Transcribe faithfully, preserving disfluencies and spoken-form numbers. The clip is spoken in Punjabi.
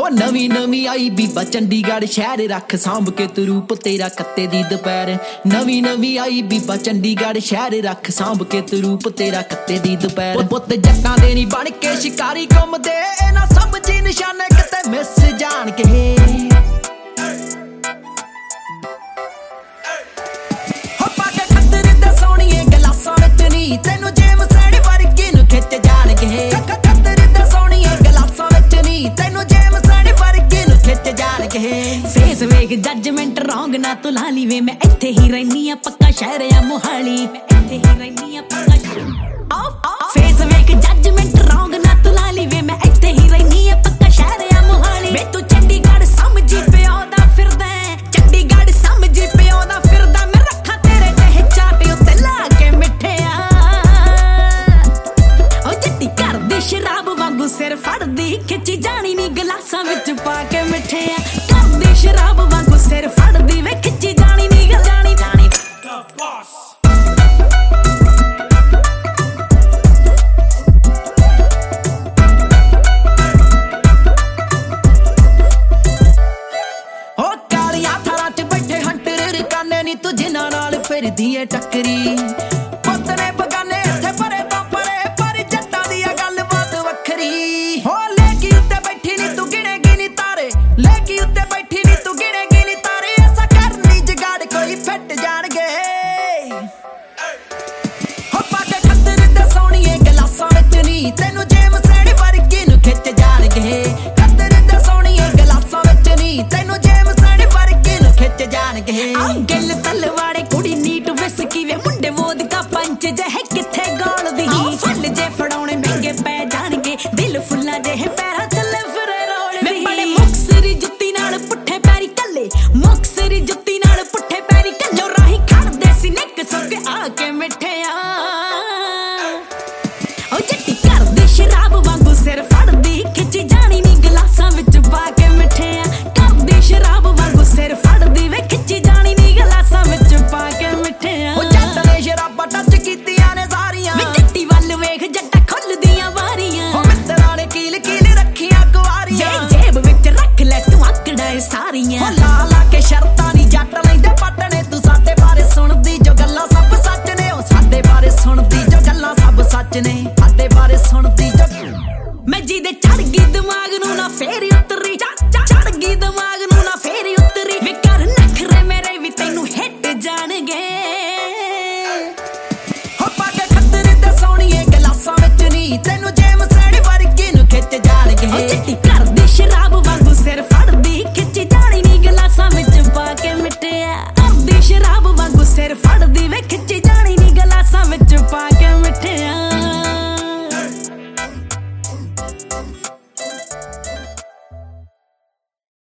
ਨਵੀਂ ਨਵੀਂ ਆਈ ਬੀਬਾ ਚੰਡੀਗੜ੍ਹ ਸ਼ਹਿਰ, ਰੱਖ ਸਾਂਭ ਕੇ ਤੂੰ ਰੂਪ ਤੇਰਾ ਕੱਤੇ ਦੀ ਦੁਪਹਿਰ। ਨਵੀਂ ਨਵੀਂ ਆਈ ਬੀਬਾ ਚੰਡੀਗੜ੍ਹ ਸ਼ਹਿਰ, ਰੱਖ ਸਾਂਭ ਕੇ ਤੂੰ ਰੂਪ ਤੇਰਾ ਕੱਤੇ ਦੀ ਦੁਪਹਿਰ। ਪੁੱਤ ਜੱਟਾਂ ਦੇ ਨੀ ਬਣ ਕੇ ਸ਼ਿਕਾਰੀ ਘੁੰਮਦੇ, ਇਹਨਾਂ ਸਭ ਜੀ ਨਿਸ਼ਾਨੇ ਕਿਤੇ ਮਿਸ ਜਾਣ ਕੇ। ਹੋ ਪਾ ਕੇ ਖੱਦਰ ਦੇ ਸੋਹਣੀਏ ਗਲਾਸਾਂ ਵਿੱਚ ਨੀ, ਤੈਨੂੰ ਜੇਮਸ ਐਂਡ ਵਰਗੀ ਨੂੰ ਖਿੱਚ ਜਾਣਗੇ। ਖੱਦਰ ਦੇ ਸੋਹਣੀਏ ਗਲਾਸਾਂ ਵਿੱਚ ਨੀ, ਤੈਨੂੰ ਜੇਮਸ ਐਂਡ ਵਰਗੀ ਨੂੰ ਖਿੱਚ ਜਾਣਗੇ। ਫੇਸ ਵੇਖ ਜੱਜਮੈਂਟ ਰੌਂਗ ਨਾ ਤੂੰ ਲਾ ਲਈ ਵੇ, ਮੈਂ ਇੱਥੇ ਹੀ ਰਹਿਨੀ ਆ ਪੱਕਾ ਸ਼ਹਿਰ ਆ ਮੋਹਾਲੀ, ਮੈਂ ਇੱਥੇ ਹੀ ਰਹਿਨੀ ਆ ਪੱਕਾ ਸ਼ਹਿਰ। ਫੇਸ ਵੇਖ ਜੱਜਮੈਂਟ ਰੌਂਗ ਨਾ ਤੂੰ ਲਾ ਲਈ ਵੇ, ਮੈਂ ਇੱਥੇ ਹੀ ਰਹਿਨੀ ਆ ਪੱਕਾ ਸ਼ਹਿਰ ਆ ਮੋਹਾਲੀ। ਵੇ ਤੂੰ ਚੰਡੀਗੜ੍ਹ ਸਮਝੀ ਪਿਓ ਦਾ ਫਿਰਦਾ, ਚੰਡੀਗੜ੍ਹ ਸਮਝੀ ਪਿਓ ਦਾ ਫਿਰਦਾ। ਮੈਂ ਰੱਖਾਂ ਤੇਰੇ ਜਿਹੇ ਚਾਟੇ ਉੱਤੇ ਲਾ ਕੇ ਮਿੱਠਿਆ, ਉਹ ਜੱਟੀ ਕਰਦੀ ਸ਼ਰਾਬ ਵਾਂਗੂ ਸਿਰ ਫੜਦੀ, ਖਿੱਚੀ ਜਾਣੀ ਨੀ ਗਲਾਸਾਂ ਵਿੱਚ ਪਾ ਕੇ ਮਿੱਠਿਆ। ਕਰਦੀ ਸ਼ਰਾਬ ਵਾਂਗੂ ਸਿਰ ਫੜਦੀ ਵੇ, ਖਿੱਚੀ ਜਾਣੀ ਨੀ ਜਾਣੀ ਜਾਣੀ ਨੀ ਤੂੰ ਜਿਨ੍ਹਾਂ ਨਾਲ ਫਿਰਦੀ ਏ ਟੱਕਰੀ। ਪੁੱਤ ਨੇ ਬਗਾਨੇ ਇੱਥੇ ਪਰੇ ਤੋਂ ਪਰੇ, ਪਰ ਜੱਟਾਂ ਦੀ ਆ ਗੱਲਬਾਤ ਵੱਖਰੀ। ਹੋ ਲੇਕੀ ਉੱਤੇ ਬੈਠੀ ਨੀ ਤੂੰ ਗਿਣੇਗੀ ਨੀ ਤਾਰੇ, ਲੇਕੀ ਉੱਤੇ ਬੈਠੀ ਨੀ ਤੂੰ ਗਿਣੇਗੀ ਨੀ ਤਾਰੇ। ਐਸਾ ਕਰਨੀ ਜਗਾੜ ਕੋਈ ਫਿੱਟ ਜਾਣਗੇ। ਹੋ ਪਾ ਕੇ ਖੱਦਰ ਦੇ ਸੋਹਣੀਏ ਗਲਾਸਾਂ ਵਿੱਚ ਨੀ, ਤੈਨੂੰ ਜੇਮਸ ਐਂਡ ਵਰਗੀ ਨੂੰ ਖਿੱਚ ਜਾਣਗੇ। ਖੱਦਰ ਦੇ ਸੋਹਣੀਏ ਗਲਾਸਾਂ ਵਿੱਚ ਨੀ, ਤੈਨੂੰ ਜੇਮਸ ਐਂਡ ਵਰਗੀ ਨੂੰ ਖਿੱਚ ਜਾਣਗੇ। ਗਿੱਲ ਤਲਵਾੜੇ ਕੁੜੀ ਨੀਟ ਵਿਸਕੀ ਵੇ, ਮੁੰਡੇ ਵੋਦਕਾ ਪੰਚ ਜਿਹੇ ਕਿੱਥੇ ਗਾਲਦੀ। ਫੁੱਲ ਜੇ ਫੜਾਉਣੇ ਮਹਿੰਗੇ ਪੈ ਜਾਣਗੇ, ਦਿਲ ਫੁੱਲਾਂ ਜਿਹੇ ਪੈਰਾਂ ਥੱਲੇ ਫਿਰੇ ਰੋਲਦੀ। ਵੇ ਬੜੇ ਮੁਕਸਰੀ ਜੁੱਤੀ ਨਾਲ ਪੁੱਠੇ ਪੈਰੀ ਕੱਲੇ, ਮੁਕਸਰੀ ਜੁੱਤੀ ਨਾਲ ਪੁੱਠੇ ਪੈਰੀ ਕੱਲੋ ਰਾਹੀਂ ਖੜਦੇ ਸੀ ਨਿੱਕ ਸੁੱਕ ਆ ਕੇ ਮਿੱਠਿਆ।